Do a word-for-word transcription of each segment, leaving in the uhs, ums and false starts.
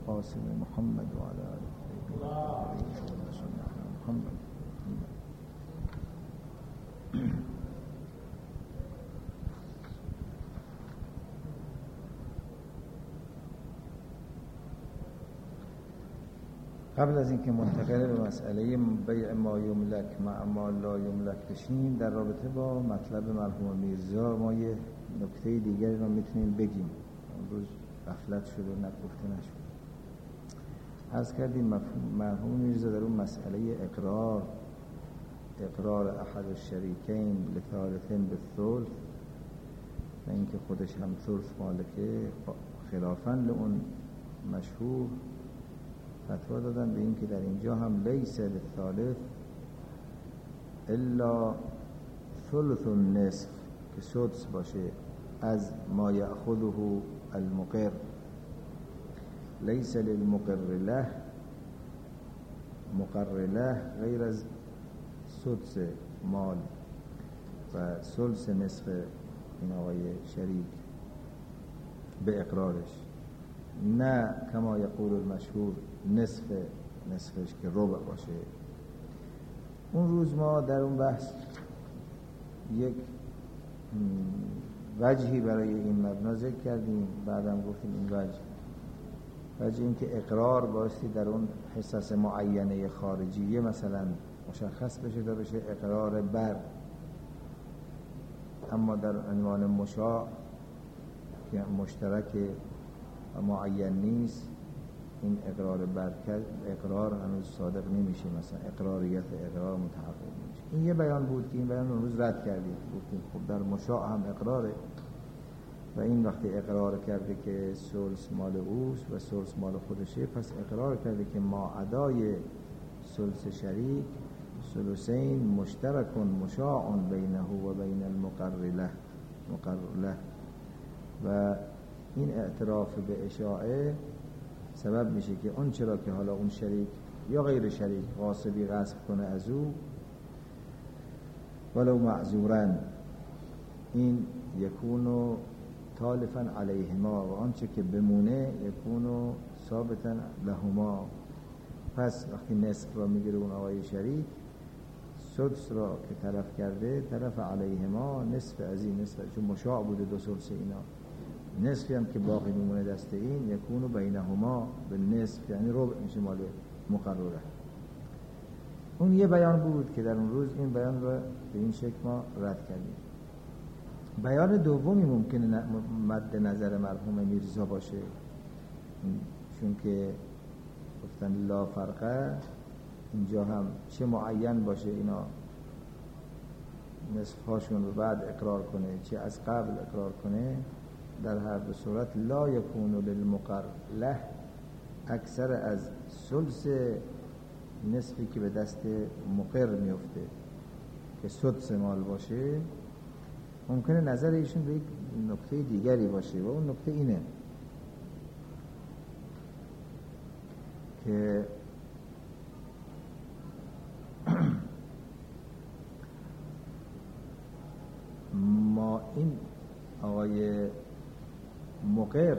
القاسم محمد و علی آله محمد. قبل از اینکه منتقل به مسئله بیع ما یملک مع ما لا یملک بشیم، در رابطه با مطلب مرحوم میرزا ما یه نکته دیگری رو میتونیم بگیم. امروز غفلت شد و نگفته نشد. عرض کردیم مرحوم میرزا در اون مسئله اقرار اقرار احد الشریکین لثالثین بالثلث و اینکه خودش هم ثلث مالکه، خلافاً لون مشهور فتوا دادن به این که در اینجا هم لیس للثالث الا ثلث النصف که سدس باشه از ما یأخذه المقر، لیس للمقر له مقر له غیر از سدس مال و ثلث نصف این آقای شریک به اقرارش، نه کما یقول المشهور نصف نصفش که ربع باشه. اون روز ما در اون بحث یک وجهی برای این مبنا ذکر کردیم، بعدم گفتیم این وجه وجه این که اقرار بایستی در اون حصص معینه خارجیه مثلا مشخص بشه تا بشه اقرار بر، اما در عنوان مشاع که مشترک و معین نیست این اقرار بر اقرار هنوز صادق نمیشه، مثلا اقراریت اقرار متحقق نمیشه. این یه بیان بود که این بیان رو روز رد کردیم، گفتیم خب در مشاع هم اقراره و این وقتی اقرار کرده که ثلث مال اوست و ثلث مال خودشه، پس اقرار کرده که ما عدای ثلث شریک ثلثین مشترکون مشاع بینه و بین المقر له مقر له و این اعتراف به اشاعه سبب میشه که اون چرا که حالا اون شریک یا غیر شریک غاصبی غصب کنه از او ولو معذورن، این یکونو تالفا علیهما و آنچه که بمونه یکونو ثابتا لهما. پس وقتی نصف را میگیره اون آقای شریک، سدس را که طرف کرده طرف علیهما، نصف از این نصف چون مشاع بوده دو ثلث اینا، نصفی هم که باقی میمونه دست این یکونو بینهما به نصف، یعنی ربع میشه مال مقرره. اون یه بیان بود که در اون روز این بیان رو به این شکل ما رد کردیم. بیان دومی ممکنه مد نظر مرحوم میرزا باشه، چون که گفتن لا فرقه، اینجا هم چه معین باشه اینا نصف هاشون رو بعد اقرار کنه چه از قبل اقرار کنه، در هر دو صورت لا یکونو للمقر له اکثر از ثلث نصفی که به دست مقر میفته که سدس مال باشه. ممکنه نظر ایشون به یک نکته دیگری باشه و اون نکته اینه که ما این آقای مقر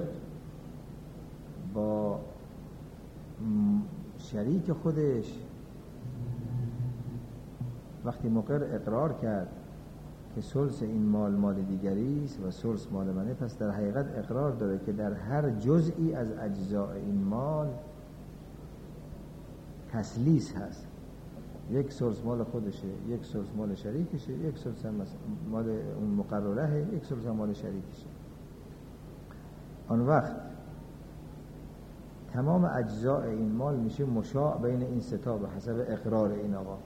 با شریک خودش وقتی مقر اقرار کرد که ثلث این مال مال دیگری است و ثلث مال منه، پس در حقیقت اقرار داره که در هر جزئی از اجزاء این مال تسلیس هست، یک ثلث مال خودشه، یک ثلث مال شریکشه، یک ثلث مال اون مقرره، یک ثلث مال شریکشه. آن وقت تمام اجزاء این مال میشه مشاع بین این ستا به حسب اقرار این آقا.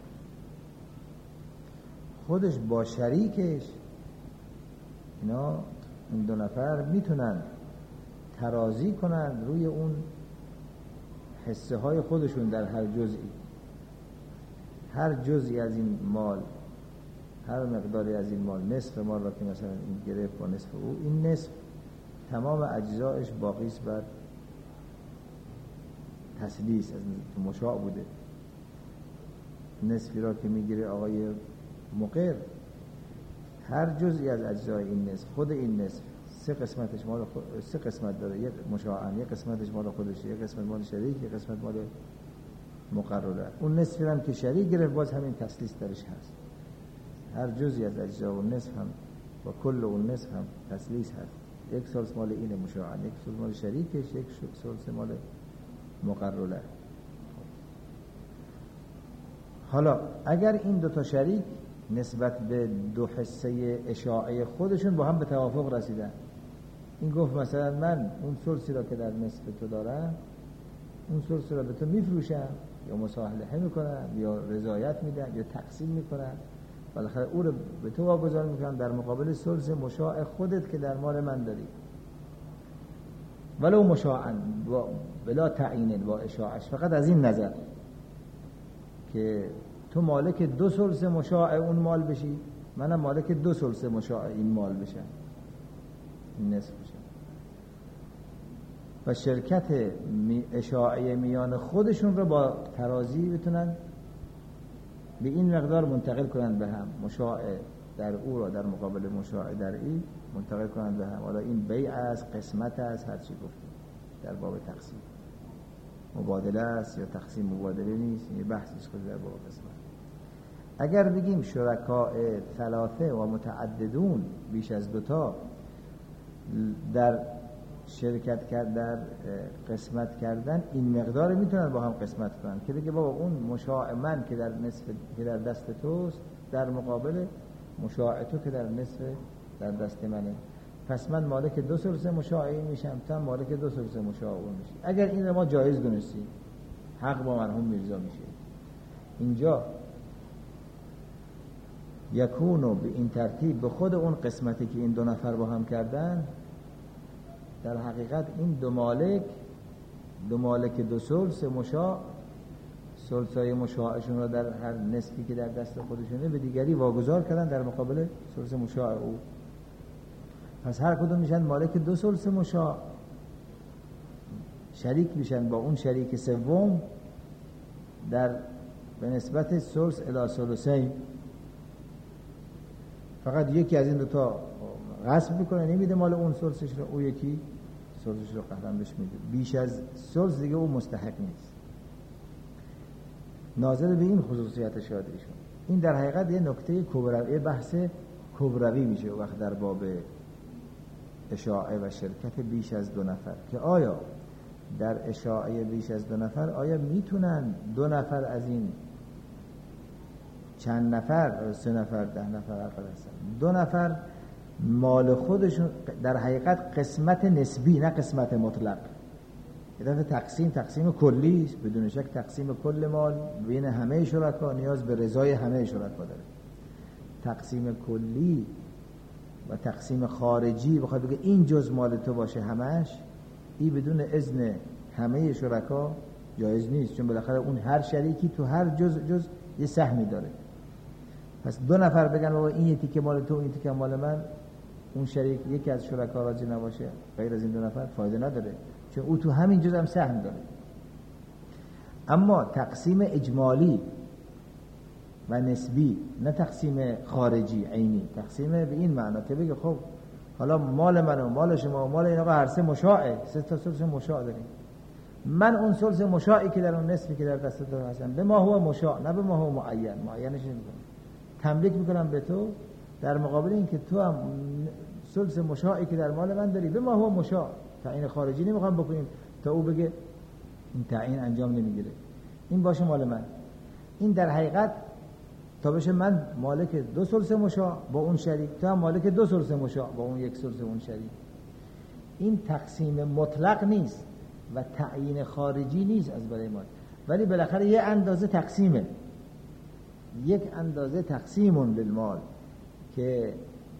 خودش با شریکش اینا این دو نفر میتونن ترازی کنن روی اون حصه های خودشون در هر جزئی، هر جزئی از این مال، هر مقداری از این مال، نصف مال را که مثلا این گرفت با نصف او، این نصف تمام اجزایش باقی است بر تسلیس از مشاع بوده. نصفی را که میگیره آقای مقر، هر جزئی از اجزای این نصف، خود این نصف سه قسمتش مال خود، سه قسمت داره، یک مشاعن، یک قسمتش مال خودشه، یک قسمت مال شریک، یک قسمت مال مقرره. اون نصفی هم که شریک گرفت باز همین تسلیس درش هست. هر جزئی از اجزا و نصف هم و کل اون نصف هم تسلیس هست. یک ثلث مال این مشاعن، یک ثلث مال شریکش، یک ثلث مال مقرره. حالا اگر این دو تا شریک نسبت به دو حصه اشاعه خودشون با هم به توافق رسیدن، این گفت مثلا من اون ثلثی را که در نصف تو دارم، اون ثلث را به تو میفروشم یا مصالحه میکنم یا رضایت میدم یا تقسیم میکنم، بالاخره او رو به تو واگذار میکنم در مقابل ثلث مشاع خودت که در مال من داری، ولو مشاعن بلا تعیین با اشاعش، فقط از این نظر که تو مالک دو ثلث مشاع اون مال بشی، منم مالک دو ثلث مشاع این مال بشم، این نصف بشم، و شرکت اشاعه میان خودشون رو با ترازی بتونن به این مقدار منتقل کنن به هم، مشاع در او را در مقابل مشاع در این منتقل کنن به هم. حالا این بیع است، قسمت است، هر چی گفتیم در باب تقسیم، مبادله است یا تقسیم مبادله نیست، این بحثش خود در باب قسمت. اگر بگیم شرکاء ثلاثه و متعددون بیش از دوتا در شرکت کرد در قسمت کردن، این مقدار میتونن با هم قسمت کنن که بگه بابا اون مشاع من که در نصف که در دست توست در مقابل مشاع تو که در نصف در دست منه، پس من مالک دو ثلث مشاع این میشم، تو مالک دو ثلث مشاع اون میشی. اگر این رو ما جایز دونستیم، حق با مرحوم میرزا میشه. اینجا یکونو به این ترتیب به خود اون قسمتی که این دو نفر با هم کردن، در حقیقت این دو مالک دو مالک دو ثلث مشاع، ثلثای مشاعشون را در هر نصفی که در دست خودشونه به دیگری واگذار کردن در مقابل ثلث مشاع او. پس هر کدوم میشن مالک دو ثلث مشاع، شریک میشن با اون شریک سوم در به نسبت ثلث الی ثلثین. فقط یکی از این دو تا غصب میکنه، نمیده مال اون ثلثش رو، او یکی ثلثش رو قهرم بهش میده. بیش از ثلث دیگه او مستحق نیست. ناظر به این خصوصیت شاید ایشون. این در حقیقت یه نکته کبروی، بحث کبروی میشه وقت در باب اشاعه و شرکت بیش از دو نفر، که آیا در اشاعه بیش از دو نفر آیا میتونن دو نفر از این چند نفر، سه نفر، ده نفر اقل هستن، دو نفر مال خودشون در حقیقت قسمت نسبی نه قسمت مطلق، یه دفعه تقسیم تقسیم کلی است، بدون شک تقسیم کل مال بین همه شرکا نیاز به رضای همه شرکا داره. تقسیم کلی و تقسیم خارجی بخواد بگه این جز مال تو باشه همش، این بدون اذن همه شرکا جایز نیست، چون بالاخره اون هر شریکی تو هر جز جز یه سهمی داره. پس دو نفر بگن بابا این یکی که مال تو، این یکی که مال من، اون شریک یکی از شرکا راضی نباشه، غیر از این دو نفر فایده نداره، چون او تو همین جز هم سهم داره. اما تقسیم اجمالی و نسبی، نه تقسیم خارجی عینی، تقسیم به این معنا که بگه خب حالا مال من و مال شما و مال این آقا هر سه مشاعه، سه تا ثلث مشاع داریم، من اون ثلث مشاعی که در اون نصفی که در دست تو هستم به ما هو مشاع، نه به ما هو معین، معینش نمی‌کنم، تملیک میکنم به تو در مقابل این که تو هم ثلث مشاعی که در مال من داری به ما هو مشاع. تعیین خارجی نمیخوام بکنیم تا او بگه این تعیین انجام نمیگیره، این باشه مال من. این در حقیقت تا بشه من مالک دو ثلث مشاع با اون شریک، تو هم مالک دو ثلث مشاع با اون یک ثلث اون شریک. این تقسیم مطلق نیست و تعیین خارجی نیست از برای مال، ولی بالاخره یه اندازه تقسیمه، یک اندازه تقسیمون للمال که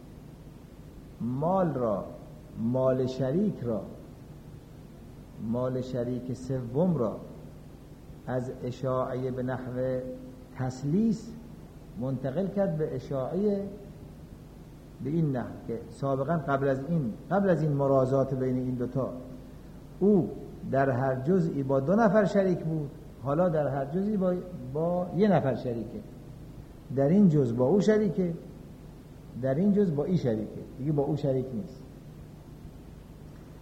مال را، مال شریک را، مال شریک سوم را از اشاعه به نحو تسلیس منتقل کرد به اشاعه به این نحو که سابقا قبل از این قبل از این مرازات بین این دوتا او در هر جزئی با دو نفر شریک بود، حالا در هر جزئی با, با یه نفر شریکه، در این جز با او شریکه، در این جز با این شریکه، دیگه با او شریک نیست.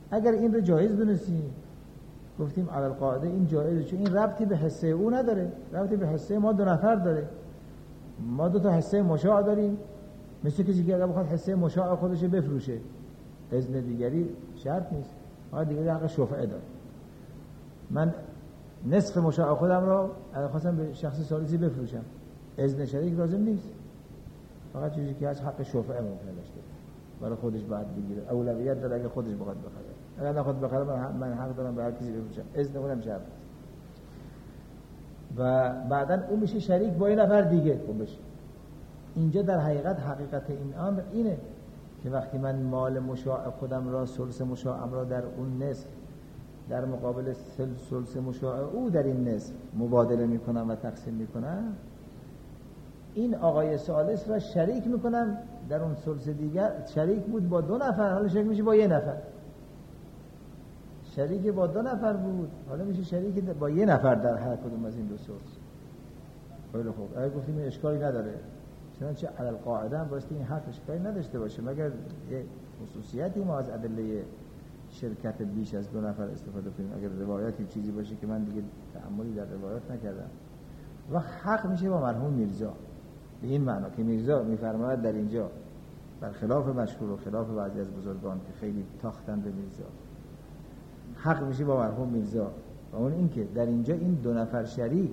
اگر این رو جایز دونستیم گفتیم علی القاعده این جایزه، چون این ربطی به حصه او نداره، ربطی به حصه ما دو نفر داره. ما دو تا حصه مشاع داریم، مثل کسی که بخواد حصه مشاع خودش بفروشه، اذن دیگری شرط نیست، آقا دیگری حق شفعه داره. من نصف مشاع خودم را اگه خواستم به شخص ثالثی بفروشم، اذن شریک لازم نیست، فقط چیزی که از حق شفعه ممکنه داشته برای خودش باید بگیره، اولویت داره اگه خودش بخواد بخره. اگر نخواد بخره من حق دارم به هر کسی بفروشم، اذن اونم شرط. و بعداً اون میشه شریک با این نفر دیگه. خب بشه اینجا در حقیقت حقیقت این امر اینه که وقتی من مال مشاع خودم را، ثلث مشاعم را در اون نصف در مقابل ثلث مشاع او در این نصف مبادله میکنم و تقسیم میکنم، این آقای ثالث را شریک میکنم در اون ثلث دیگر. شریک بود با دو نفر، حالا شریک میشه با یه نفر. شریک با دو نفر بود، حالا میشه شریک با یه نفر در هر کدوم از این دو ثلث. خیلی خوب، اگه گفتیم این اشکالی نداره، چنانچه علی القاعده هم بایستی این حق اشکالی نداشته باشه، مگر یه خصوصیتی ما از ادله شرکت بیش از دو نفر استفاده کنیم. اگر روایتی چیزی باشه که من دیگه تأملی در روایات نکردم، و حق میشه با مرحوم میرزا، به این معنا که میرزا میفرماید در اینجا برخلاف مشهور و خلاف بعضی از بزرگان که خیلی تاختن به میرزا، حق میشه با مرحوم میرزا. و اون این که در اینجا این دو نفر شریک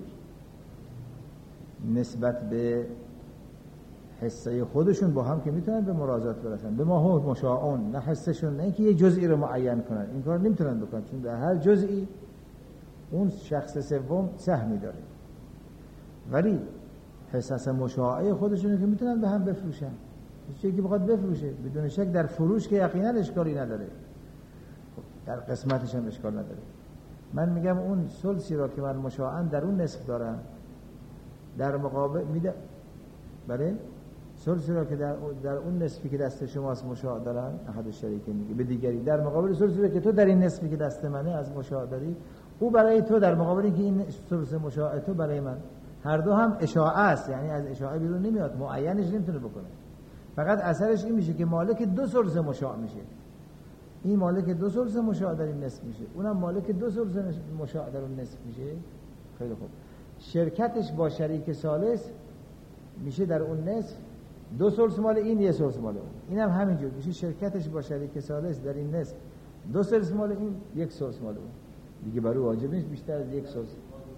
نسبت به حصه خودشون با هم که میتونن به مرازات برسن، به ما هم مشاعون، نه حصهشون، نه اینکه یه جزئی رو معین کنن، این کار نمیتونن بکنن، چون در هر جزئی اون شخص سوم سهمی داره. ولی حصص مشاعه خودشونه که میتونن به هم بفروشن، چیزی که بخواد بفروشه بدون شک در فروش که یقینا اشکالی نداره، در قسمتش هم اشکال نداره. من میگم اون ثلثی را که من مشاعن در اون نصف دارم در مقابل میده، بله ثلثی را که در در اون نصفی که دست شماست مشاع دارن، احد شریک میگه به دیگری، در مقابل ثلثی را که تو در این نصفی که دست منه از مشاع داری، او برای تو در مقابل اینکه این ثلث مشاع تو برای من، هر دو هم اشاعه است، یعنی از اشاعه بیرون نمیاد، معینش نمیتونه بکنه، فقط اثرش این میشه که مالک دو ثلث مشاع میشه. این مالک دو ثلث مشاع در این نصف میشه، اونم مالک دو ثلث مشاع در اون نصف میشه. خیلی خوب، شرکتش با شریک ثالث میشه در اون نصف دو ثلث مال این، یه ثلث مال اون. اینم هم همینجور میشه شرکتش با شریک ثالث در این نصف دو ثلث مال این، یک ثلث مال اون. دیگه برای واجب نیست بیشتر از یک ثلث.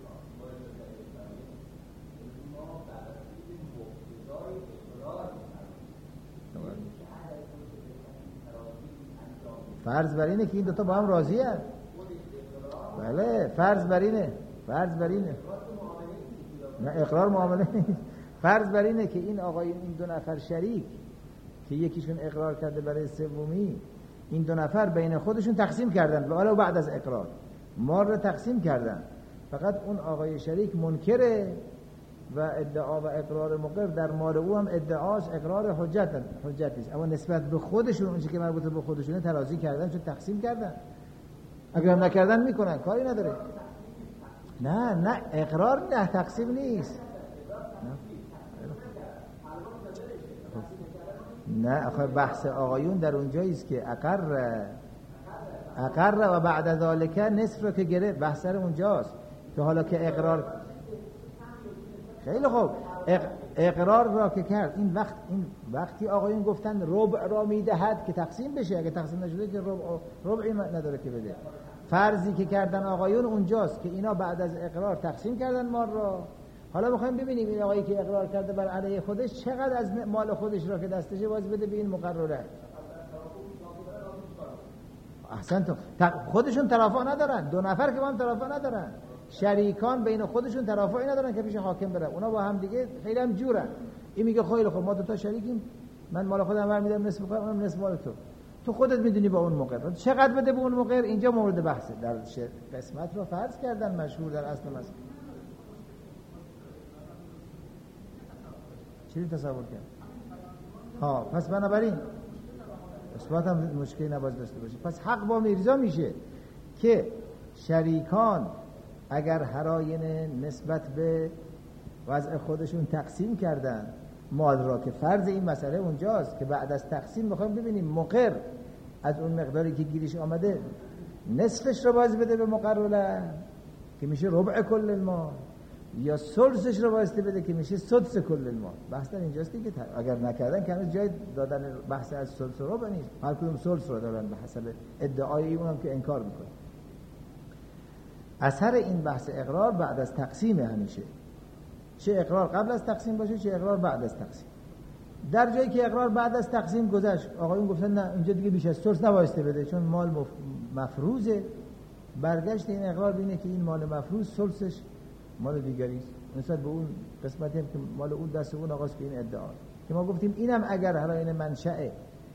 فرض بر اینه که این دوتا با هم راضی هست. بله فرض بر اینه، فرض بر اینه، نه اقرار معامله نیست. فرض بر اینه که این آقای این دو نفر شریک که یکیشون اقرار کرده برای سومی، این دو نفر بین خودشون تقسیم کردن، ولی بعد از اقرار مال رو تقسیم کردن، فقط اون آقای شریک منکره و ادعا و اقرار مقر در مال او هم ادعاست، اقرار حجت حجتی است، اما نسبت به خودشون اون چیزی که مربوط به خودشونه ترازی کردن، چون تقسیم کردن. اگر نکردن میکنن کاری نداره. نه نه اقرار نه تقسیم نیست. نه آخه بحث آقایون در اونجایی است که اقر اقر و بعد ذالک نصف رو که گرفت، بحث سر اونجاست که حالا که اقرار، خیلی خوب، اقرار را که کرد، این وقت این وقتی آقایون گفتن ربع را میدهد که تقسیم بشه، اگه تقسیم نشده که ربع ربعی نداره که بده. فرضی که کردن آقایون اونجاست که اینا بعد از اقرار تقسیم کردن مال را. حالا میخوایم ببینیم این آقایی که اقرار کرده بر علیه خودش چقدر از مال خودش را که دستشه باز بده به این مقرره. احسن تو خودشون ترافع ندارن، دو نفر که با هم ترافع ندارن، شریکان بین خودشون ترافعی ندارن که پیش حاکم برن، اونا با هم دیگه خیلی هم جورن. این میگه خیلی خب ما دو تا شریکیم، من مال خودم برمیدارم نصف کنم، اونم نصف مال تو، تو خودت میدونی با اون مقر چقدر بده به اون مقر. اینجا مورد بحثه، در قسمت رو فرض کردن مشهور در اصل مسئله. چی تصور کرد؟ ها پس بنابراین اثبات هم مشکلی نباید داشته باشه. پس حق با میرزا میشه که شریکان اگر هراین نسبت به وضع خودشون تقسیم کردن مال را، که فرض این مسئله اونجاست که بعد از تقسیم میخوایم ببینیم مقر از اون مقداری که گیرش آمده نصفش رو باز بده به مقرله که میشه ربع کل المال، یا ثلثش رو بایستی بده که میشه سدس کل المال. بحث در اینجاست که اگر نکردن که هنوز جای دادن بحث از ثلث و ربع نیست، هر کدوم ثلث رو دارن به حسب ادعای اونم که انکار میکنه. اثر این بحث اقرار بعد از تقسیم همیشه، چه اقرار قبل از تقسیم باشه چه اقرار بعد از تقسیم. در جایی که اقرار بعد از تقسیم گذشت، آقایون گفتن نه اینجا دیگه بیش از ثلث نبایسته بده چون مال مف... مفروضه، برگشت این اقرار بینه که این مال مفروض ثلثش مال دیگری است نسبت به اون قسمتی هم که مال اون دست اون آقاست که این ادعا که ما گفتیم اینم اگر حالا این منشأ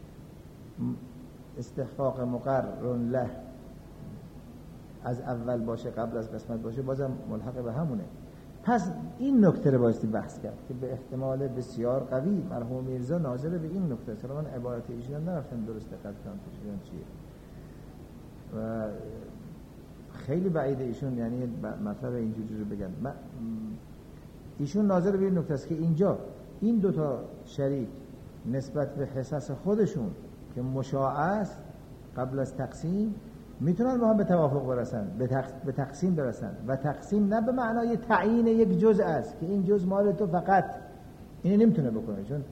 استحقاق مقرر له از اول باشه قبل از قسمت باشه بازم ملحق به همونه. پس این نکته رو بایستی بحث کرد که به احتمال بسیار قوی مرحوم میرزا ناظر به این نکته است. من عبارت ایشون نرفتم درست دقت کنم توشون چیه و خیلی بعیده ایشون یعنی مطلب اینجوری رو بگن. ایشون ناظر به این نکته است که اینجا این دوتا شریک نسبت به حصص خودشون که مشاع است قبل از تقسیم میتونن با هم به توافق برسن، به, تق... به تقسیم برسن و تقسیم نه به معنای تعیین یک جزء است که این جزء مال تو فقط، اینو نمیتونه بکنه چون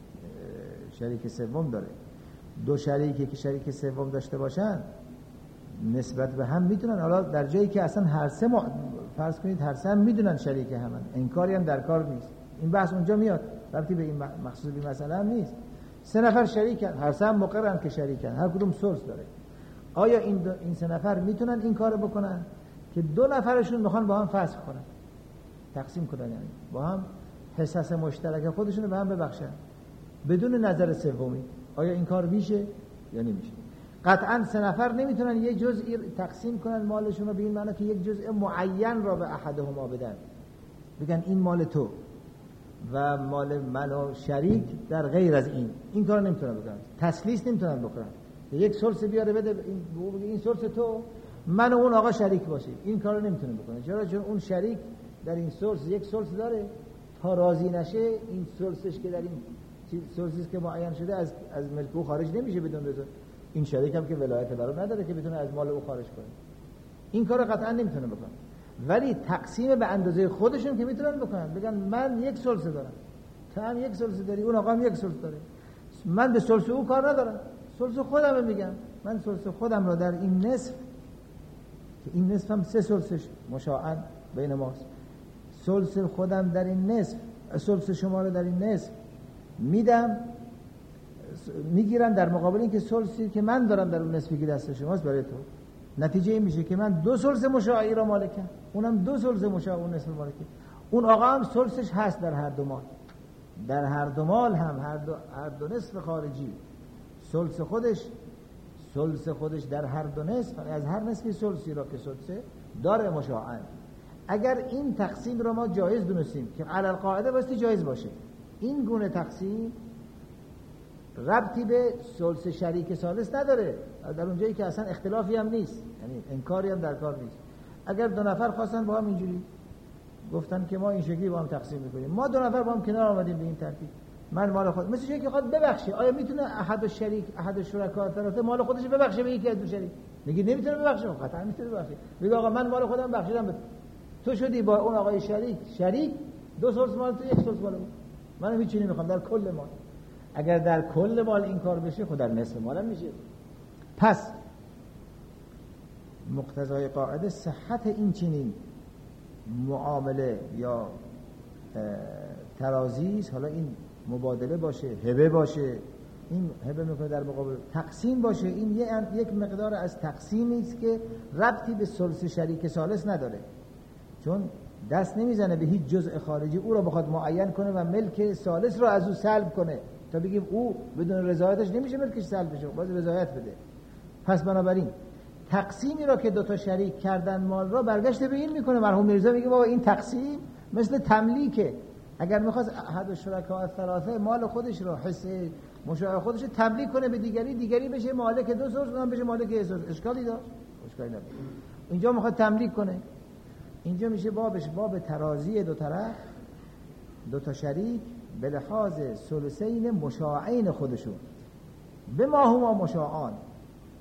شریک سوم داره. دو شریکی که شریک سوم داشته باشن نسبت به هم میتونن، حالا در جایی که اصلا هر سه م... فرض کنید هر سه هم میدونن شریک همن، انکاری هم در کار نیست، این بحث اونجا میاد، ربطی به این مخصوص به مسئله هم نیست. سه نفر شریکن، هر سه هم مقررن که شریکن، هر کدوم ثلث داره. آیا این دو... این سه نفر میتونن این کارو بکنن که دو نفرشون میخوان با هم فسخ کنن، تقسیم کنن، یعنی با هم حصص مشترک خودشون رو به هم ببخشن بدون نظر سومی؟ آیا این کار میشه یا نمیشه؟ قطعا سه نفر نمیتونن یه جزئی تقسیم کنن مالشون رو به این معنی که یک جزء معین را به احدهما بدن، بگن این مال تو و مال من و شریک در غیر از این، این کار نمیتونن بکنن. تسلیس نمیتونن بکنن، یک ثلث بیاره بده این بگه این ثلث تو، من و اون آقا شریک باشیم، این کارو نمیتونه بکنه. چرا؟ چون اون شریک در این ثلث یک ثلث داره، تا راضی نشه این ثلثش که در این ثلثی که معین شده از از ملک او خارج نمیشه بدون رضا این شریک هم که ولایت بر او نداره که بتونه از مال او خارج کنه، این کارو قطعا نمیتونه بکنه. ولی تقسیم به اندازه خودشون که میتونن بکنن، بگن من یک ثلث دارم، تو هم یک ثلث داری، اون آقا هم یک ثلث داره، من به ثلث او کار ندارم، ثلث خودم رو میگم، من ثلث خودم رو در این نصف که این نصف هم سه ثلثش مشاعن بین ماست، ثلث خودم در این نصف، ثلث شما رو در این نصف میدم میگیرم در مقابل این که ثلثی که من دارم در اون نصفی که دست شماست برای تو. نتیجه این میشه که من دو ثلث مشاعی را مالکم، اونم دو ثلث مشاع اون نصف مالکه، اون آقا هم ثلثش هست در هر دو مال، در هر دو مال هم هر دو, هر دو نصف خارجی ثلث خودش ثلث خودش در هر دو نصف، از هر نصفی ثلثی را که ثلثه داره مشاعن. اگر این تقسیم را ما جایز دونستیم که علی القاعده باستی جایز باشه، این گونه تقسیم ربطی به ثلث شریک ثالث نداره، در اون جایی که اصلا اختلافی هم نیست، یعنی انکاری هم در کار نیست. اگر دو نفر خواستن با هم اینجوری گفتن که ما این شکلی با هم تقسیم میکنیم، ما دو نفر با هم کنار آمدیم به این ترتیب، من مال خود مثل یکی خود ببخشه، آیا میتونه احد الشریک احد الشرکا طرف مال خودش ببخشه به یکی از دو شریک؟ میگه نمیتونه ببخشه، قطعا میتونه ببخشه، میگه آقا من مال خودم بخشیدم، تو شدی با اون آقای شریک شریک، دو ثلث مال تو یک ثلث مال من، منم هیچ چیزی نمیخوام در کل مال. اگر در کل مال این کار بشه خود در نصف مالم میشه. پس مقتضای قاعده صحت این چنین معامله یا ترازیست، حالا این مبادله باشه، هبه باشه، این هبه میکنه در مقابل تقسیم باشه، این یک مقدار از تقسیمی است که ربطی به ثلث شریک ثالث نداره، چون دست نمیزنه به هیچ جزء خارجی او را بخواد معین کنه و ملک ثالث را از او سلب کنه تا بگیم او بدون رضایتش نمیشه ملکش سلب بشه، باید رضایت بده. پس بنابراین تقسیمی را که دوتا شریک کردن مال را برگشت به این میکنه. مرحوم میرزا میگه بابا این تقسیم مثل تملیکه، اگر میخواست احد الشرکاء الثلاثه مال خودش را حصه مشاع خودش رو تملیک کنه به دیگری، دیگری بشه مالک دو ثلث، اونم بشه مالک یک ثلث، اشکالی داشت؟ اشکالی نداره. اینجا میخواد تملیک کنه، اینجا میشه بابش باب ترازی دو طرف، دو تا شریک به لحاظ ثلثین مشاعین خودشون، به ما هما مشاعان،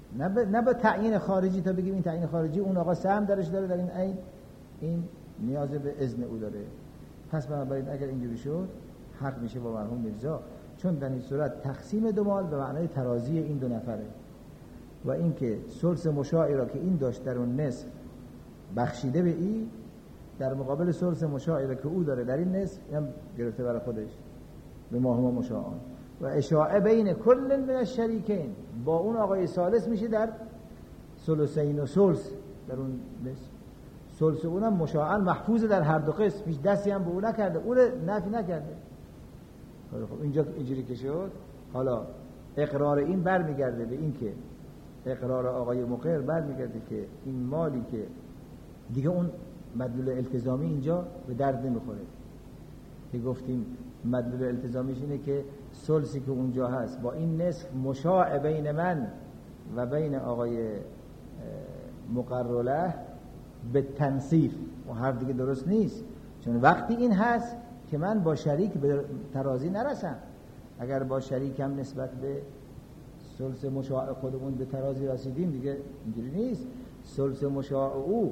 نه به نه به تعیین خارجی تا بگیم این تعیین خارجی اون آقا سهم درش داره در این عین، این نیاز به اذن او داره. پس بنابراین اگر اینجوری شد حق میشه با مرحوم میرزا، چون در این صورت تقسیم دو مال به معنای ترازی این دو نفره و اینکه ثلث مشاعی را که این داشت در اون نصف بخشیده به این، در مقابل ثلث مشاعی را که او داره در این نصف هم گرفته برای خودش به ما هما مشاعان و اشاعه بین کل من الشریکین با اون آقای ثالث میشه در ثلثین و ثلث در اون نصف. ثلث اونم مشاعن محفوظ در هر دو قسم، هیچ دستی هم به اون نکرده، اون نفی نکرده. خب اینجا اینجوری که شد، حالا اقرار این برمیگرده به این که اقرار آقای مقر برمیگرده که این مالی که دیگه اون مدلول التزامی اینجا به درد نمیخوره که گفتیم مدلول التزامیش اینه که ثلثی که اونجا هست با این نصف مشاع بین من و بین آقای مقرله به تنصیف و هر دیگه درست نیست، چون وقتی این هست که من با شریک به ترازی نرسم. اگر با شریکم نسبت به ثلث مشاع خودمون به ترازی رسیدیم دیگه اینجوری نیست. ثلث مشاع او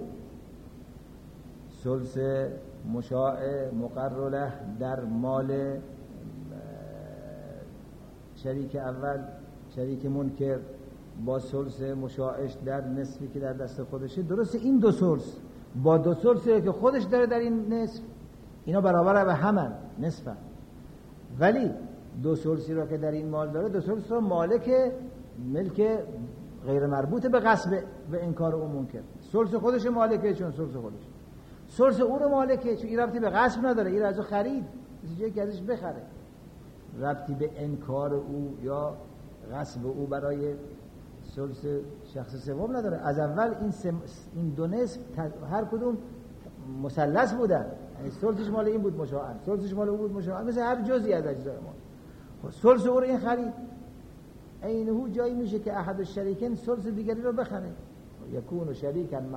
ثلث مشاع مقرله در مال شریک اول شریک منکر با ثلث مشاعش در نصفی که در دست خودشه، درسته این دو ثلث با دو ثلثی که خودش داره در این نصف اینا برابر به همن نصفن، ولی دو ثلثی را که در این مال داره دو ثلث را مالک ملک غیر مربوط به غصب به انکار اون منکر، ثلث خودش مالکه چون ثلث خودش، ثلث او رو مالکه چون این ربطی به غصب نداره، این ازو خرید یه که ازش بخره، ربطی به انکار او یا غصب او برای ثلث شخص سوم نداره. از اول این سم... این دو نصف هر کدوم مثلث بودن، یعنی ثلثش مال این بود مشاعن، ثلثش مال اون بود مشاعن، مثل هر جزئی از اجزای ما. ثلث او رو این خرید، اینهو جایی میشه که احد الشریکین ثلث دیگری رو بخره، یکون شریکا مع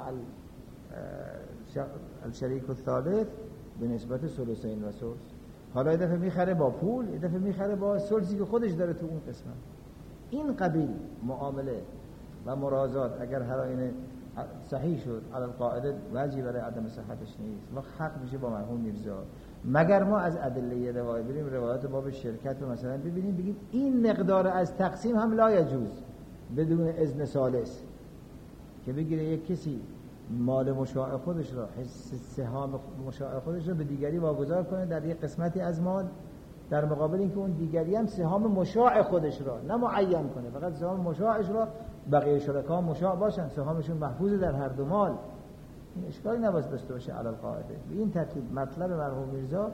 الشریک الثالث به نسبت ثلثین و ثلث. حالا یه دفعه میخره با پول، یه دفعه میخره با ثلثی که خودش داره تو اون قسمت. این قبیل معامله و مرازات اگر هر آینه صحیح شد علی القاعده وجهی برای عدم صحتش نیست و حق میشه با مرحوم میرزا، مگر ما از ادله روایت بریم روایات باب شرکت رو مثلا ببینیم بگیم این مقدار از تقسیم هم لا یجوز بدون اذن ثالث، که بگیره یک کسی مال مشاع خودش را حس سهام مشاع خودش را به دیگری واگذار کنه در یک قسمتی از مال، در مقابل اینکه اون دیگری هم سهام مشاع خودش را نه معین کنه، فقط سهام مشاعش را بقیه شرکا مشاع باشن، سهامشون محفوظ در هر دو مال، این اشکالی نباید داشته باشه علی القاعده. به این ترتیب مطلب مرحوم میرزا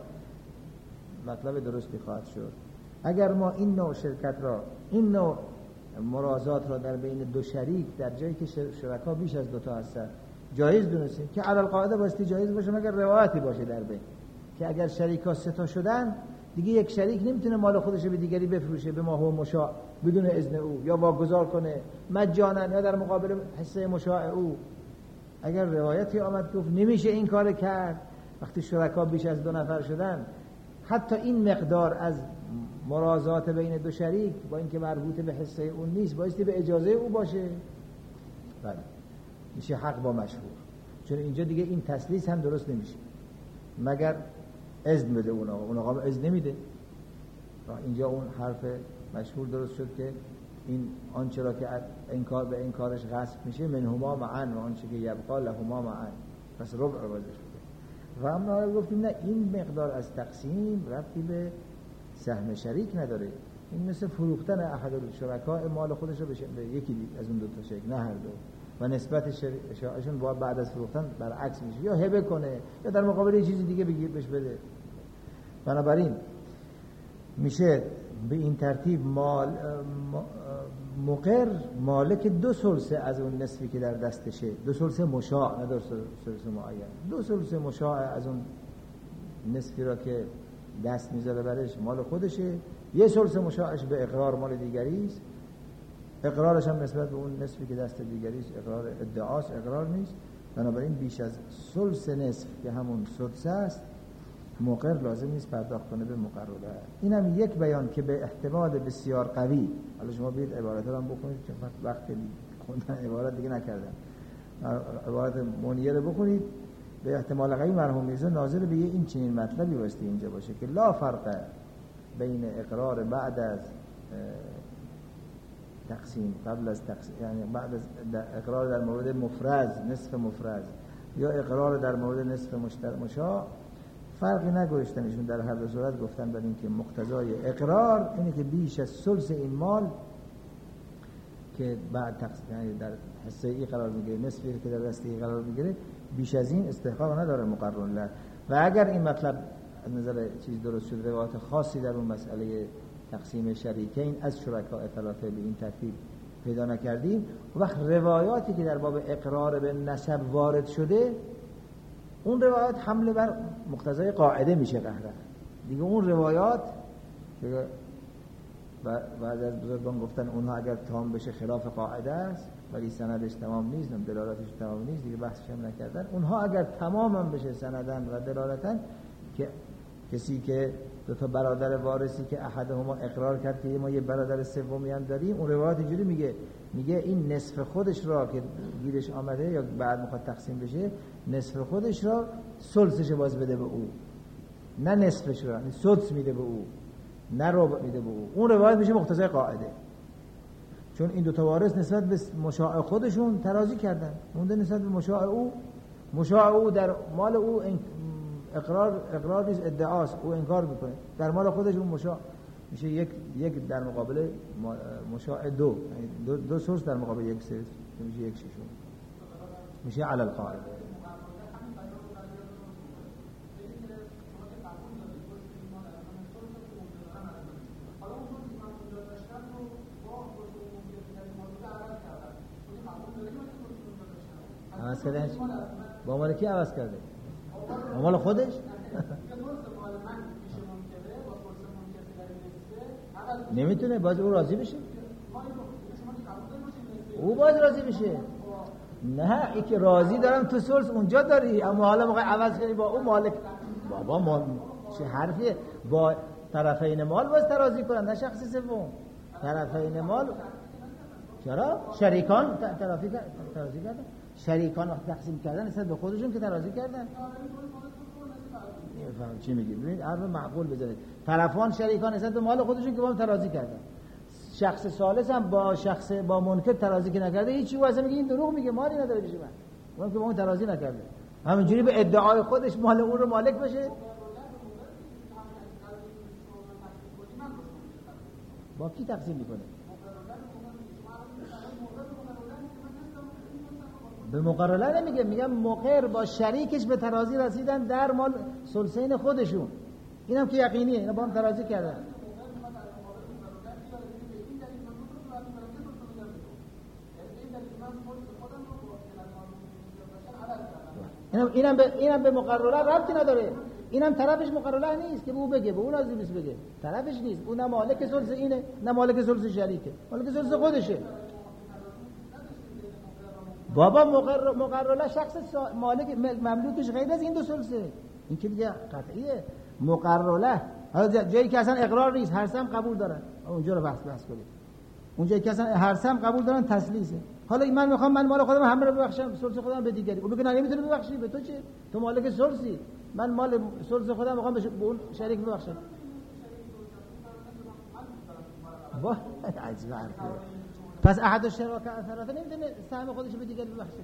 مطلب درستی خواهد شد. اگر ما این نوع شرکت را این نوع مرازات را در بین دو شریک در جایی که شرکا بیش از دو تا هستن جایز دونستیم که علی القاعده باستی جایز باشه مگر روایتی باشه در بین که اگر شریکا سه تا شدن دیگه یک شریک نمیتونه مال خودش به دیگری بفروشه به ما هو مشاع بدون اذن او یا واگذار کنه مجانا یا در مقابل حصه مشاع او. اگر روایتی آمد گفت نمیشه این کار کرد وقتی شرکا بیش از دو نفر شدن، حتی این مقدار از مرازات بین دو شریک با اینکه مربوط به حصه اون نیست بایستی به اجازه او باشه، بله میشه حق با مشهور، چون اینجا دیگه این تسلیس هم درست نمیشه مگر اذن بده اون آقا، اون آقا اذن نمیده. اینجا اون حرف مشهور درست شد که این آنچه را که انکار به انکارش غصب میشه منهما معا و آنچه که یبقا لهما معا، پس ربع رو بازش بده. و اما گفتیم نه این مقدار از تقسیم ربطی به سهم شریک نداره، این مثل فروختن احد الشرکاء مال خودش رو به یکی از اون دو تا شریک نه هر دو، و نسبت شرکاشون با بعد از فروختن برعکس میشه، یا هبه کنه یا در مقابل یه چیزی دیگه بگیر بهش بده. بنابراین میشه به این ترتیب مال مقر مالک دو ثلث از اون نصفی که در دستشه، دو ثلث مشاع نه دو ثلث معین، دو ثلث مشاع از اون نصفی را که دست میذاره برش مال خودشه، یه ثلث مشاعش به اقرار مال دیگری است، اقرارش هم نسبت به اون نصفی که دست دیگری است اقرار ادعاست، اقرار نیست. بنابراین بیش از ثلث نصف که همون سدس است مقر لازم نیست پرداخت کنه به مقرره. این هم یک بیان که به احتمال بسیار قوی، حالا شما بیاید عبارت رو هم بکنید چون وقت خوندن عبارت دیگه نکردن. عبارت منیر رو بخونید، به احتمال قوی مرحوم میرزا ناظر به یه این چنین مطلبی واسطه اینجا باشه که لا فرق بین اقرار بعد از تقسیم قبل از تقسیم، یعنی بعد از اقرار در مورد مفرز نصف مفرز یا اقرار در مورد نصف مشاع فرقی نگذاشتن ایشون. در هر دو صورت گفتن بر این که مقتضای اقرار اینه که بیش از ثلث این مال که بعد تقسیم یعنی در حصه ای قرار میگیره، نصفی که در دسته ای قرار میگیره، بیش از این استحقاق نداره مقرر له. و اگر این مطلب از نظر چیز درست شد، روایت خاصی در اون مسئله تقسیم شریکین از شرکاء ثلاثه به این ترتیب پیدا نکردیم، وقت روایاتی که در باب اقرار به نسب وارد شده اون روایات حمله بر مقتضای قاعده میشه قهرن دیگه. اون روایات که بعد از بزرگان گفتن اونها اگر تمام بشه خلاف قاعده است ولی سندش تمام نیست، دلالتش تمام نیست، دیگه بحثش هم نکردن. اونها اگر تمام هم بشه سندن و دلالتن که کسی که دو تا برادر وارثی که احدهما اقرار کرد که ما یه برادر سومی هم داریم، اون روایت اینجوری میگه میگه این نصف خودش را که گیرش آمده یا بعد میخواد تقسیم بشه، نصف خودش را ثلثش باز بده به او، نه نصفش را، ثلث میده به او، نه ربع میده به او. اون روایت میشه مقتضای قاعده، چون این دو تا وارث نسبت به مشاع خودشون ترازی کردن، مونده نسبت به مشاع او. مشاع او در مال او اقرار اقرار نیست، ادعاست، او انکار میکنه. در مال خودش اون مشاع میشه یک یک در مقابل مشاع دو، دو دو سورس در مقابل یک سورس میشه یک ششم، میشه علی القاعده. عوض کردن با مال کی عوض کرده؟ با مال خودش؟ نمیتونه، باز او راضی بشه، او باز راضی بشه. نه ای که راضی دارم تو ثلث اونجا داری، اما حالا موقع عوض کنی با اون مالک. بابا ما چه حرفیه؟ با طرفین مال باز ترازی کنن، نه شخص سوم. طرفین مال چرا؟ شریکان ترازی ترازی کردن، شریکان وقت تقسیم کردن نسبت به خودشون که ترازی کردن. نمیفهم چی میگی؟ ببینید حرف معقول بزنید. طرفان شریکان نسبت به مال خودشون که با هم ترازی کردن. شخص ثالث هم با شخص با منکر ترازی که نکرده هیچی، واسه میگه این دروغ میگه، مالی نداره پیش من، اون که با اون ترازی نکرده، همینجوری به ادعای خودش مال اون رو مالک بشه. با کی تقسیم میکنه؟ به مقرره نمیگه، میگم مقر با شریکش به ترازی رسیدن در مال ثلثین خودشون، اینم که یقینیه، اینا با هم ترازی کردن. اینم اینم به اینم به مقرره ربطی نداره، اینم طرفش مقرره نیست که به او بگه، به اون راضی نیست بگه، طرفش نیست، اون نه مالک ثلث اینه نه مالک ثلث شریکه، مالک ثلث خودشه. بابا مقرر مقرره شخص مالک مملوکش غیر از این دو ثلثه، این که دیگه قطعیه. مقرره حالا جایی که اصلا اقرار نیست، هر سم قبول دارن، اونجا رو بحث بحث کنیم. اونجایی که اصلا هر سم قبول دارن تسلیسه. حالا من میخوام من مال خودم همه رو ببخشم، ثلث خودم به دیگری، اون میگه نه نمیتونی ببخشی، به تو چه؟ تو مالک ثلثی، من مال ثلث خودم میخوام به اون شریک ببخشم. با عجیبه. پس احد الشرکاء ثلاثه نمیتونه سهم خودش به دیگری ببخشه،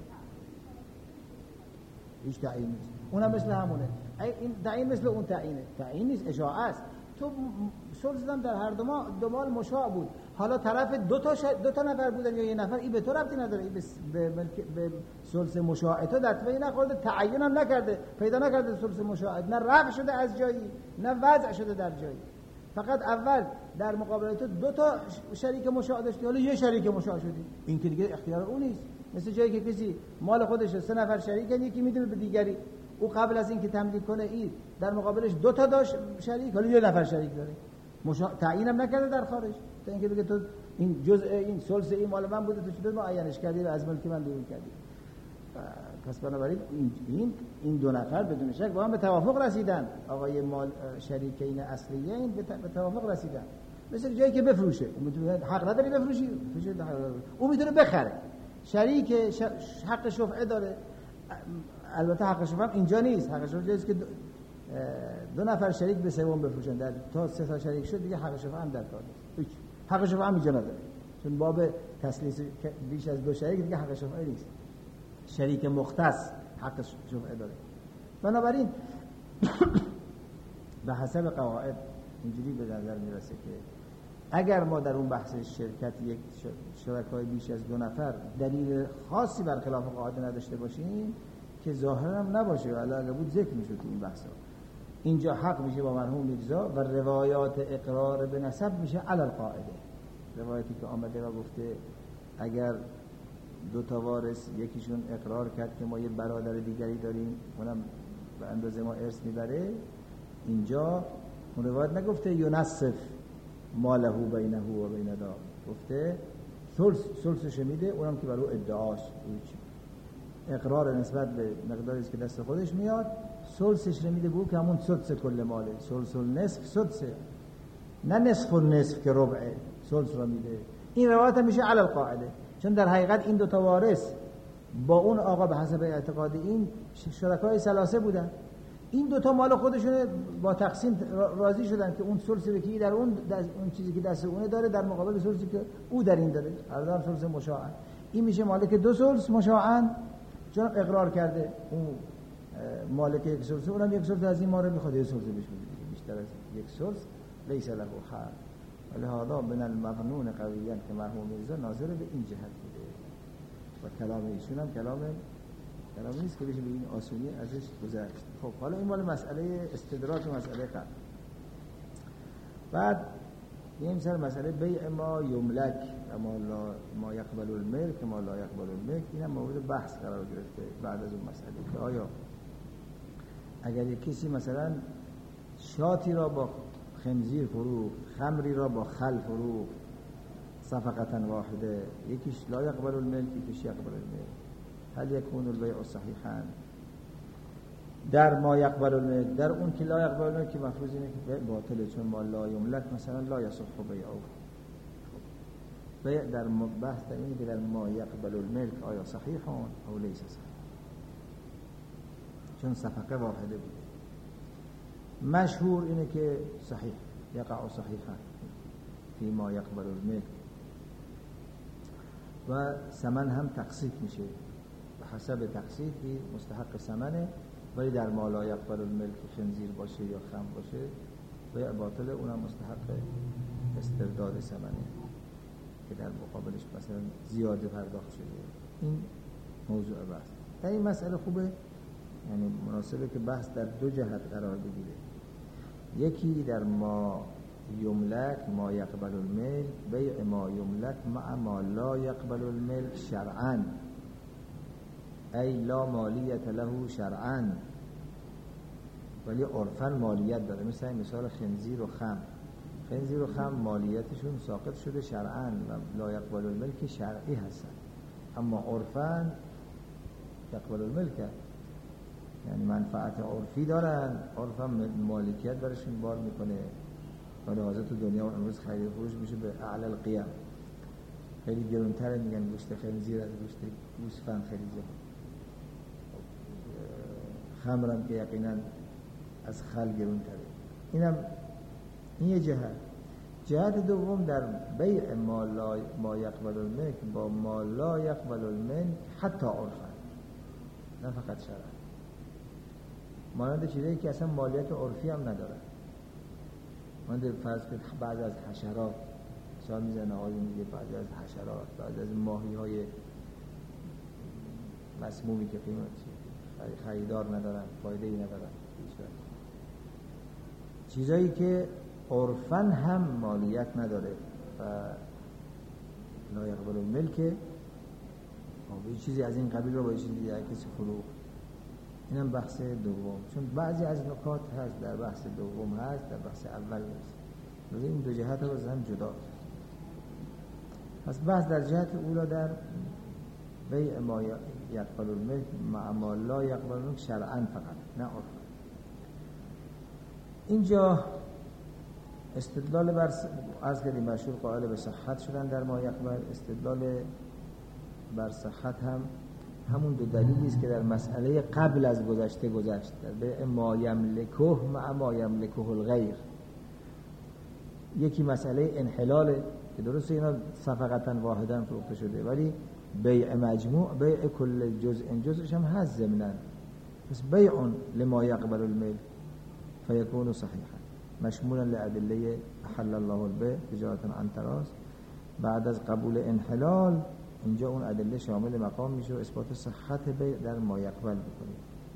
هیچ تعیین نیست. اونم مثل همونه، این تعیین مثل اون تعیینه، تعیین نیست، اشاعه است. تو ثلث هم در هر دو ما دو مال مشاع بود، حالا طرف دو تا ش... دو تا نفر بودن یا یه نفر، این به تو ربطی نداره، این به به ثلث مشاع تو دتوی نخورده، تعیین هم نکرده، پیدا نکرده ثلث مشاع، نه رفع شده از جایی نه وضع شده در جایی، فقط اول در مقابل تو دو تا شریک مشاع داشتی، حالا یه شریک مشاع شدی، این که دیگه اختیار اون نیست. مثل جایی که کسی مال خودشه، سه نفر شریکن، یکی میده به دیگری، او قبل از اینکه تملیک کنه این در مقابلش دو تا داشت شریک، حالا یه نفر شریک داره، مشا... تعیینم نکرده در خارج، تا اینکه بگه تو این جزء این ثلث این مال من بوده، تو چطور معینش کردی و از ملک من بیرون کردی. پس بنابراین این این این دو نفر بدون شک با هم به توافق رسیدن، آقای مال شریکین اصلیه این به توافق رسیدن. مثل جایی که بفروشه، اون میتونه حق نداری بفروشی، او میتونه بخره، شریک حق شفعه داره. البته حق شفعه اینجا نیست، حق شفعه جاییست که دو, دو نفر شریک به سوم بفروشن، در تا سه تا شریک شد دیگه حق شفعه هم در کار نیست. حق شفعه هم اینجا نداره، چون باب تسلیس بیش از دو شریک دیگه حق شفعه نیست. شریک مختص حق شفعه داره. بنابراین به حسب قواعد اینجوری به نظر میرسه که اگر ما در اون بحث شرکت یک شرکای بیش از دو نفر دلیل خاصی برخلاف قاعده نداشته باشیم که ظاهرا هم نباشه، ولی اگر بود ذکر میشد تو این بحثا، اینجا حق میشه با مرحوم میرزا و روایات اقرار به نسب میشه علی القاعده. روایتی که آمده و گفته اگر دو تا وارث یکیشون اقرار کرد که ما یه برادر دیگری داریم اونم به اندازه ما ارث میبره، اینجا اون روایت نگفته یونصف ماله بینه و بین دا، گفته ثلث ثلثش میده، اونم که برای ادعاش اقرار نسبت به مقداری که دست خودش میاد، ثلثش رو میده، بو که همون سدس کل ماله، ثلث و نصف سدسه، نه نصف و نصف که ربعه، ثلث رو میده. این روایت میشه علی القاعده، چون در حقیقت این دو تا وارث با اون آقا به حسب اعتقاد این شرکای ثلاثه بودن، این دوتا مال خودشونه با تقسیم راضی شدن که اون ثلثی که در اون اون چیزی که دست اونه داره در مقابل ثلثی که او در این داره، هر دو ثلث مشاعن، این میشه مالک دو ثلث مشاعن، چون اقرار کرده اون مالک یک ثلث، اونم یک ثلث از این مال میخواد یک ثلث بهش بده، بیشتر از یک ثلث لیس له حق. ولهذا من المظنون قویا که مرحوم میرزا ناظر به این جهت بوده و کلام ایشون هم کلام کلام نیست که بشه به این آسونی ازش گذشت. خب حالا این مال مسئله استدراک و مسئله قبل. بعد یه مثال مسئله بیع ما یملک و ما, لا ما یقبل الملک ما لا یقبل الملک، این هم مورد بحث قرار گرفته بعد از اون مسئله که آیا اگر یک کسی مثلا شاتی را با خنزیر فروخت، خمری را با خل فروخت صفقتا واحده، یکیش لا یقبل الملک یکیش یقبل الملک، هل یکون البیع صحیحا؟ در ما یقبل الملک، در اون که لا یقبل الملک که مفروض اینه که باطله، چون ما لا یملک مثلا لا یصح بیعه. بیع در بحث در اینه که در ما یقبل الملک آیا صحیحون او لیس صحیح، چون صفقه واحده بوده. مشهور اینه که صحیح، یقع صحیحا فی ما یقبل الملک، و ثمن هم تقسیط میشه به حسب تقسیطی مستحق ثمنه، ولی در ما لا یقبل الملک خنزیر باشه یا خم باشه بیع باطله، اونم مستحق استرداد ثمنه که در مقابلش مثلا زیاده پرداخت شده. این موضوع بحث در این مسئله خوبه، یعنی مناسبه که بحث در دو جهت قرار بگیره، یکی در ما یملک ما یقبل الملک، بیع ما یملک مع ما لا یقبل الملک شرعا، ای لا مالیت له شرعا، ولی عرفا مالیت داره. مثلا مثال خنزیر و خم، خنزیر و خم مالیتشون ساقط شده شرعا و لا یقبل الملک شرعی هستن، اما عرفا یقبل الملک، یعنی منفعت عرفی دارن، عرفا مالکیت برشون بار میکنه. ولی حاضر تو دنیا و امروز خرید فروش میشه به اعلی القیم، خیلی گرونتره، میگن گوشت خنزیر از گوشت گوسفند خیلی زیاد، خمرم که یقینا از خل گرونتره. اینم این یه جهت. جهت دوم در بیع ما لا ما یقبل الملک با ما لا یقبل الملک حتی عرفا، نه فقط شرعا، مانند چیزایی که اصلا مالیت عرفی هم نداره، مانند فرض کنید بعض از حشرات، مثال میزنه آقایون میگه بعضی از حشرات، بعضی از ماهی های مسمومی که قیمت خریدار ندارن، فایده ای ندارن، چیزایی که عرفاً هم مالیت نداره و لا یقبل الملک، یه چیزی از این قبیل رو با یه چیزی دیگه کسی فروخت. اینم بحث دوم، چون بعضی از نکات هست در بحث دوم هست، در بحث اول هست، ولی این دو جهت رو از هم جدا. پس بحث در جهت اولا در بیع ما یقبل الملک مع ما لا یقبل الملک شرعاً فقط، نه عرفاً. اینجا استدلال بر از کردیم مشهور قائل به صحت شدن در ما یقبل، استدلال بر صحت هم همون دو دلیلی است که در مسئله قبل از گذشته گذشت، در بیع ما یملکه مع ما یملکه الغیر. یکی مسئله انحلال که درسته اینا صفقتا واحدا فروخته شده، ولی بیع مجموع، بیع کل جزء جزءش هم هست ضمناً. پس بیع لما یقبل الملک فیکون صحیحا مشمولا لادله احل الله البیع تجارة عن تراض. بعد از قبول انحلال اینجا اون ادله شامل مقام میشه و اثبات صحت بیع در ما یقبل بکنیم.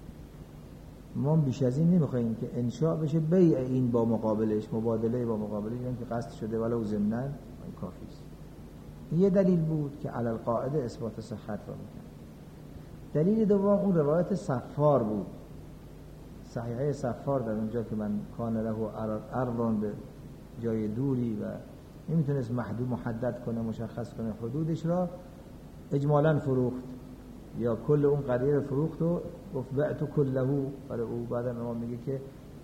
ما بیش از این نمیخوایم که انشاء بشه بیع این با مقابلش، مبادله با مقابلش، یعنی که قصد شده ولو ضمناً این کافی است. یه دلیل بود که علی القاعده اثبات صحت را میکنه. دلیل دوم اون روایت صفار بود، صحیحه صفار در اونجا که من کان له ارض به جای دوری و نمیتونست محدود محدد کنه، مشخص کنه حدودش را، اجمالاً فروخت یا کل اون قضیه رو فروخت و گفت بعت کله برای او. بعد ما میگه که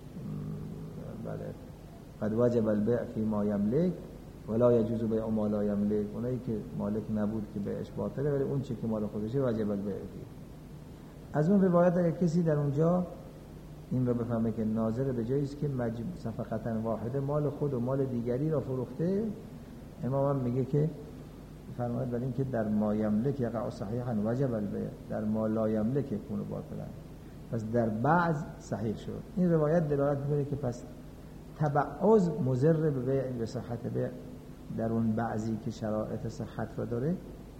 بعد قد وجب البيع فی ما یملک ولا یجوز بیع ما لا یملک. اونایی که مالک نبود که بیعش باطله، ولی اون چه که مال خودشه واجب البيع فی. از اون روایت اگر کسی در اونجا این رو بفهمه که ناظر به جایی است که مجموع صفقتا واحده مال خود و مال دیگری را فروخته، امام هم میگه که فرماید ولی این که در ما یملک یقع صحیحا وجب البیع، در ما لا یملک یکون باطلا. پس در بعض صحیح شد. این روایت دلالت میکنه که پس تبعض مضر به بیع به صحت بیع در اون بعضی که شرایط صحت را داره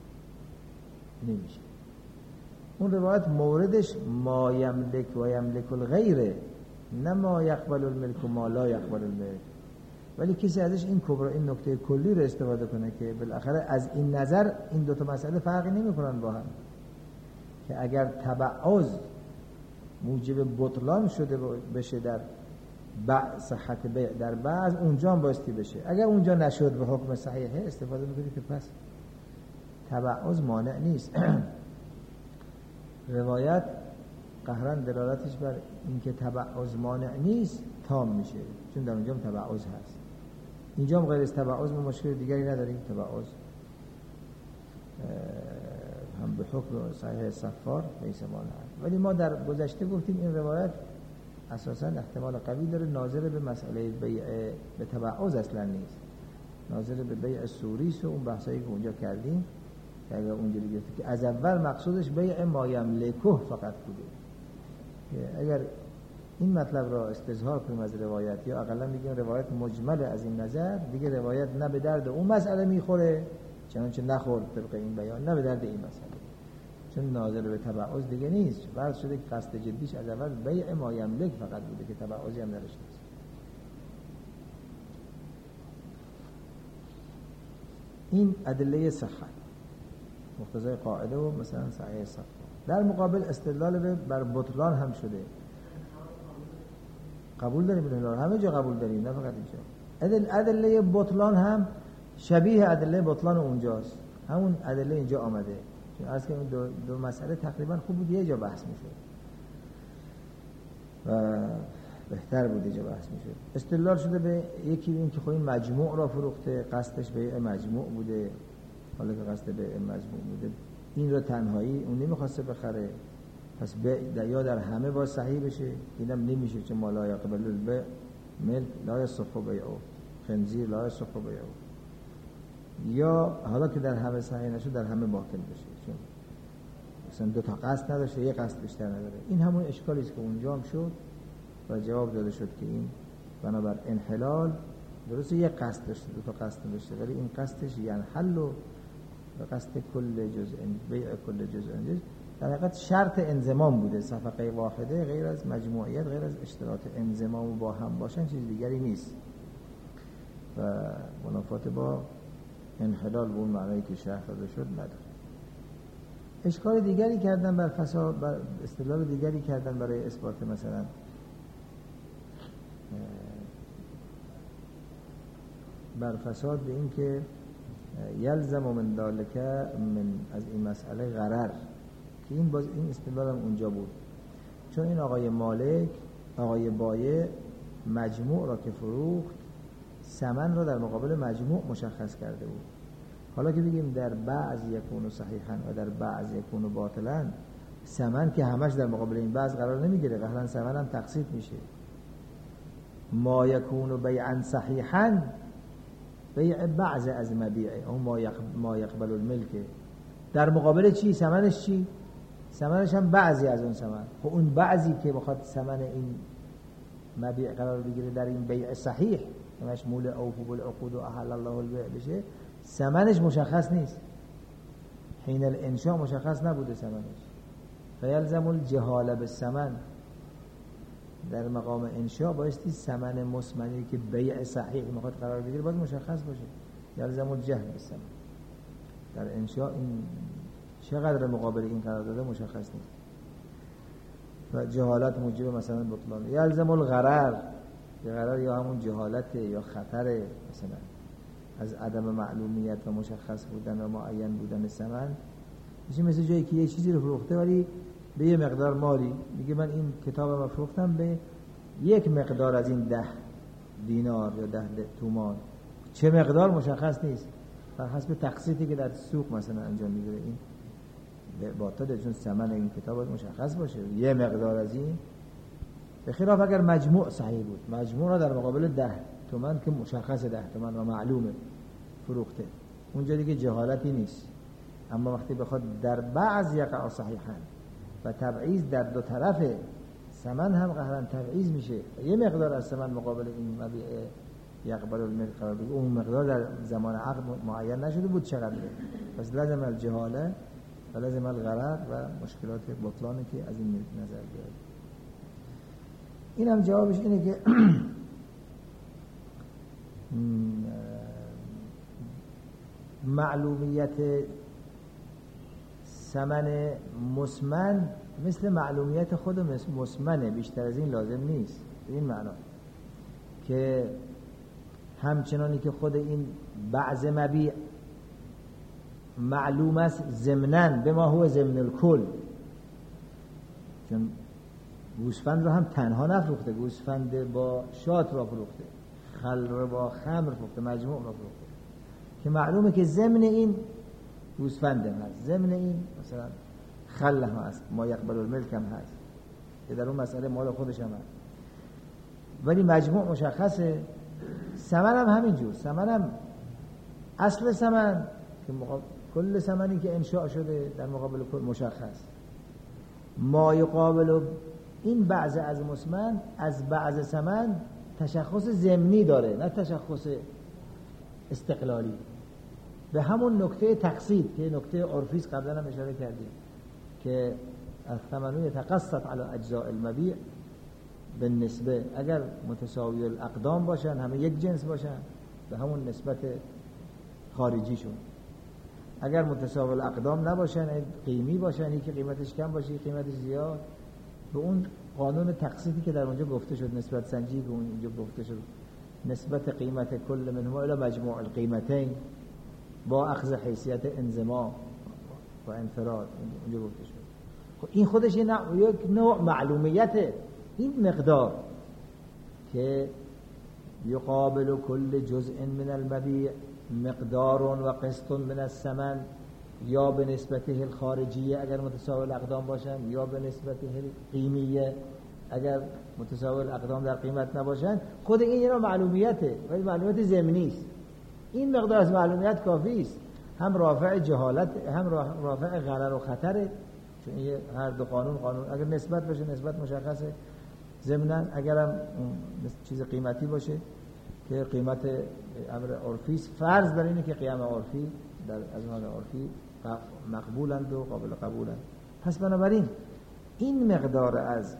نمیشه. اون روایت موردش ما یملک و یملک الغیره، نه ما یقبل الملک و ما لا یقبل الملک. ولی کسی ازش این کبرا این نکته کلی رو استفاده کنه که بالاخره از این نظر این دو تا مسئله فرقی نمی‌کنن با هم، که اگر تبعض موجب بطلان شده بشه در بعض صحت بیع در بعض، اونجا هم بایستی بشه. اگر اونجا نشد به حکم صحیحه استفاده می‌کنید که پس تبعض مانع نیست. روایت قهرن دلالتش بر اینکه تبعض مانع نیست تام میشه، چون در اونجا هم تبعض هست. اینجا هم غیر از تبعض ما مشکل دیگری نداریم. تبعض هم به حکم صحیح صفار لیس مانع. ولی ما در گذشته گفتیم این روایت اساسا احتمال قوی داره ناظر به مسئله بیع به تبعض اصلا نیست، ناظر به بیع سوری است و اون بحثایی که اونجا کردیم که اگر اونجوری گفته که از اول مقصودش بیع ما یملکه فقط بوده، که اگر این مطلب را استظهار کنیم از روایت یا اقلا بگیم روایت مجمل از این نظر، دیگه روایت نه به درد اون مسئله میخوره چنانچه نخورد طبق این بیان، نه به درد این مسئله، چون ناظر به تبعض دیگه نیست. فرض شده که قصد جدیش از اول بیع ما یملک فقط بوده که تبعضی هم نداشته است. این ادله صحت مقتضای قاعده و مثلا صحیح صحت. در مقابل استدلال بر بطلان هم شده. قبول داریم بطلان، همه جا قبول داریم، نه فقط اینجا. ادل ادله بطلان هم شبیه ادله بطلان اونجاست، همون ادله اینجا آمده. چون از که دو, دو مسئله تقریبا خوب بود یه جا بحث میشد و بهتر بود یه جا بحث میشد. استدلال شده به یکی این که خب این مجموع را فروخته، قصدش به مجموع بوده، حالا که قصد به مجموع بوده این را تنهایی اون نمیخواسته بخره، پس یا در همه باید صحیح بشه، اینم نمیشه چون ما لا یقبل البیع ملک لا یصح بیعه، خنزیر لا یصح بیعه. یا حالا که در همه صحیح نشد در همه باطل بشه، چون مثلا دو تا قصد نداشته یه قصد بیشتر نداره. این همون اشکالی است که اونجا هم شد و جواب داده شد که این بنابر انحلال درسته یه قصد داشته دو تا قصد داشته، ولی این قصدش ینحل و قصد کل جزء بیع کل جزء جزء در حقیقت شرط انضمام بوده. صفقه واحده غیر از مجموعیت، غیر از اشتراط انضمام و با هم باشن چیز دیگری نیست و منافات با انحلال به اون معنی که شرح داده شد نداره. اشکال دیگری کردن بر فساد، بر استدلال دیگری کردن برای اثبات مثلا بر فساد به این که یلزم من ذالک من از این مسئله غرر، که این باز این استدلال هم اونجا بود، چون این آقای مالک آقای بایع مجموع را که فروخت ثمن را در مقابل مجموع مشخص کرده بود حالا که بگیم در بعض یکون صحیحا و در بعض یکون باطلا، ثمن که همش در مقابل این بعض قرار نمیگیره، قهرن ثمن هم تقسیط میشه. ما یکون بیعا صحیحا، بیع بعض از مبیعه، اون ما, یقبل ما یقبل الملک، در مقابل چی؟ ثمنش چی؟ ثمنش هم بعضی از اون ثمن. خب اون بعضی که بخواد ثمن این مبیع قرار بگیره در این بیع صحیح، مشمول اوفوا بالعقود و احل الله البیع بشه، ثمنش مشخص نیست، حین الانشاء مشخص نبوده ثمنش، فیلزم الجهاله بالثمن. در مقام انشاء بایستی ثمن مسمنی که بیع صحیح میخواد قرار بگیره باید مشخص باشه، یلزم الجهل بالثمن. در انشاء این چقدر مقابل این قرار داده مشخص نیست و جهالت موجب مثلا بطلان. یلزم الغرر، غرر یا همون جهالت یا خطر، مثلا از عدم معلومیت و مشخص بودن و معین بودن ثمن. میشه مثل جایی که یه چیزی رو فروخته ولی به یه مقدار مالی، میگه من این کتاب رو فروختم به یک مقدار از این ده دینار یا ده, ده تومان، چه مقدار مشخص نیست، بر حسب تقسیطی که در سوق مثلا انجام میگیره این باطله، چون ثمن این کتاب باید مشخص باشه، یه مقدار از این. به خلاف اگر مجموع صحیح بود، مجموع را در مقابل ده تومان که مشخص ده تومان و معلومه فروخته، اونجا دیگه جهالتی نیست. اما وقتی بخواد در بعض یقع صحیحا و تبعیض در دو طرفه، ثمن هم قهرن تبعیض میشه، یه مقدار از ثمن مقابل این مبیع یقبل الملک قرار بگیر، اون مقدار در زمان عقد معین نشده بود چقدره، پس لازم الجهاله و لازم الغرر و مشکلات بطلانه که از این نظر بیاد. این هم جوابش اینه که معلومیت ثمن مسمن مثل معلومیت خود مسمنه، بیشتر از این لازم نیست. این معنا که همچنانی که خود این بعض مبیع معلوم است ضمناً به ما هو ضمن الکل، چون گوسفند رو هم تنها نفروخته، گوسفند با شات را فروخته، خل رو با خمر فروخته، مجموع را فروخته، که معلومه که ضمن این گوسفند هم هست، ضمن این مثلا خل هم هست، ما یقبل الملک هم هست که در اون مسئله مال خودش هم هست، ولی مجموع مشخصه. ثمن هم همینجور، ثمن هم اصل ثمن که مقابل کل ثمنی که انشاء شده در مقابل کل مشخص. ما یقابل این بعض از مسمن از بعض ثمن تشخص ضمنی داره، نه تشخص استقلالی. به همون نکته تقسیط که نکته عرفی قبلا هم اشاره کردیم که الثمن یتقسط علی اجزاء المبیع بالنسبه، اگر متساوی الاقدام باشن، همه یک جنس باشن، به همون نسبت خارجیشون. اگر متساوی الاقدام نباشن، قیمی باشن، یکی قیمتش کم باشه یکی قیمتش زیاد، به اون قانون تقسیطی که در اونجا گفته شد، نسبت سنجی که اونجا گفته شد، نسبت قیمت کل منهما الی مجموع القیمتین با اخذ حیثیت انضمام و انفراد، اونجا گفته شد. خب این خودش یک نوع معلومیت، این مقدار که یقابل کل جزء من المبیع مقدار و قسط من الثمن، یا به نسبته الخارجیه اگر متساوی الاقدام باشن، یا به نسبته القیمیه اگر متساوی الاقدام در قیمت نباشن. خود این یه معلومیته، ولی معلومیت ضمنی است. این مقدار از معلومیت کافی است، هم رافع جهالت هم رافع غرر و خطره، چون این هر دو قانون قانون اگر نسبت باشه نسبت مشخصه ضمناً، اگرم چیز قیمتی باشه که قیمت امر عرفی است، فرض بر اینه که قیام عرفی در ازمان عرفی مقبولند و قابل قبولند. پس بنابراین این مقدار از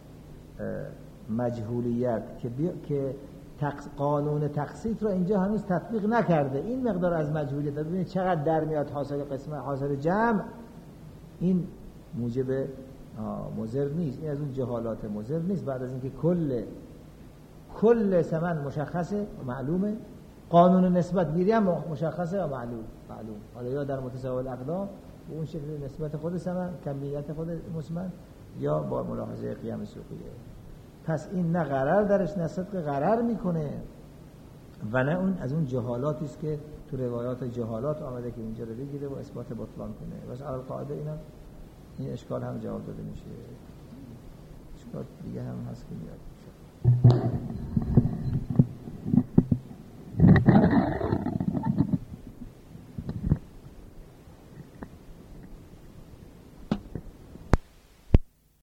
مجهولیت که که تقص... قانون تقسیط رو اینجا هنوز تطبیق نکرده، این مقدار از مجهولیت ببینید چقدر در میاد حاصل قسمت حاصل جمع، این موجب مضر نیست، این از اون جهالات مضر نیست. بعد از اینکه کل کل ثمن مشخصه و معلومه، قانون نسبت گیری هم مشخصه و معلوم معلوم حالا یا در متساوی الاقدام به اون شکل نسبت خود ثمن، کمیت خود مسمن، یا با ملاحظه قیام سوقیه. پس این نه غرر درش، نه صدق غرر میکنه و نه اون از اون جهالاتی است که تو روایات جهالات آمده که اینجا رو بگیره و اثبات بطلان کنه. بس علی القاعده اینا این اشکال هم جواب داده میشه. اشکال دیگه هم هست که میاد.